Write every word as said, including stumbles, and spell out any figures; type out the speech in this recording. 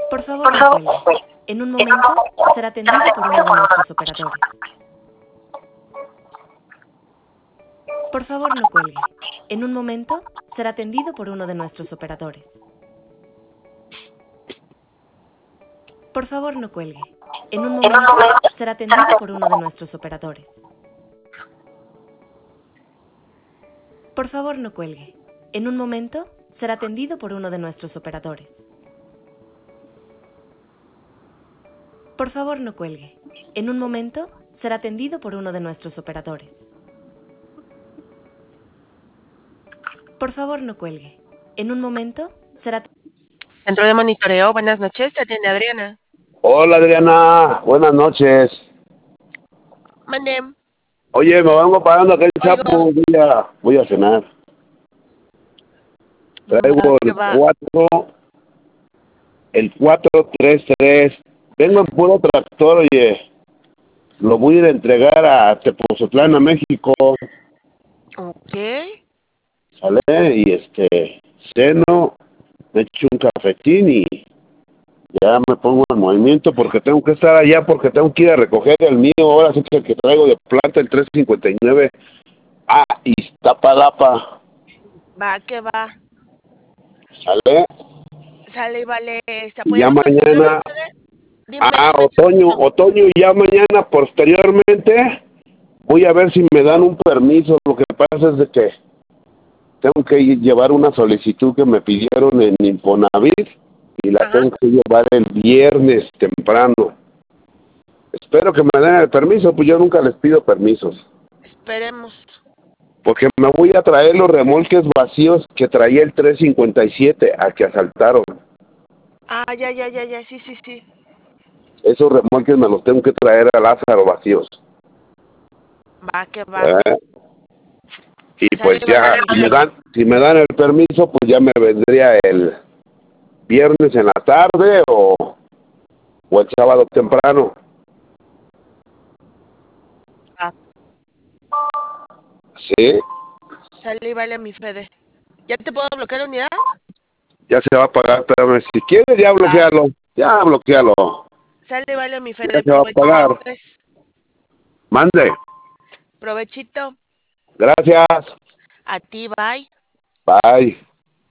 Por favor, no cuelgue. En un momento será atendido por uno de nuestros operadores. Por favor, no cuelgue. En un momento será atendido por uno de nuestros operadores. Por favor, no cuelgue. En un momento será atendido por uno de nuestros operadores. Por favor, no cuelgue. En un momento será atendido por uno de nuestros operadores. Por favor, no cuelgue. En un momento será atendido por uno de nuestros operadores. Por favor, no cuelgue. En un momento será... Centro de monitoreo, buenas noches, te atiende Adriana. Hola Adriana, buenas noches. Mande. Oye, me vengo pagando aquel Oigo. chapo, voy a, voy a cenar. Traigo ¿Qué el va? cuatro, el cuatro tres tres. Vengo en puro tractor, oye. Lo voy a ir a entregar a Tepozotlán, a México. Ok. ¿Sale? Y este, ceno, me echo un cafetín y ya me pongo en movimiento porque tengo que estar allá, porque tengo que ir a recoger el mío. Ahora sí que el que traigo de planta, el trescientos cincuenta y nueve. Ah, Iztapalapa. Va, que va. ¿Sale? Sale y vale. Este, Y ya ¿apoyamos al señor mañana, Mercede? Dime, ah, dime. otoño, otoño, y ya mañana posteriormente voy a ver si me dan un permiso. Lo que pasa es de que tengo que llevar una solicitud que me pidieron en Infonavit y la Ajá. tengo que llevar el viernes temprano. Espero que me den el permiso, pues yo nunca les pido permisos. Esperemos. Porque me voy a traer los remolques vacíos que traía el trescientos cincuenta y siete a que asaltaron. Ah, ya, ya, ya, ya, sí, sí, sí. Esos remolques me los tengo que traer a Lázaro vacíos. Va, que va. ¿Eh? Y Sale pues y ya, vale, mi si me, Fede. dan, si me dan el permiso, pues ya me vendría el viernes en la tarde o, o el sábado temprano. Va. ¿Sí? Sale y vale, mi Fede. ¿Ya te puedo bloquear la unidad? Ya se va a pagar, espérame. Si quieres, ya Va. bloquealo. Ya bloquealo. Sale y vale, mi Ya Fede. se va a Provechito, pagar. pues. Mande. Provechito. Gracias. A ti, bye. Bye.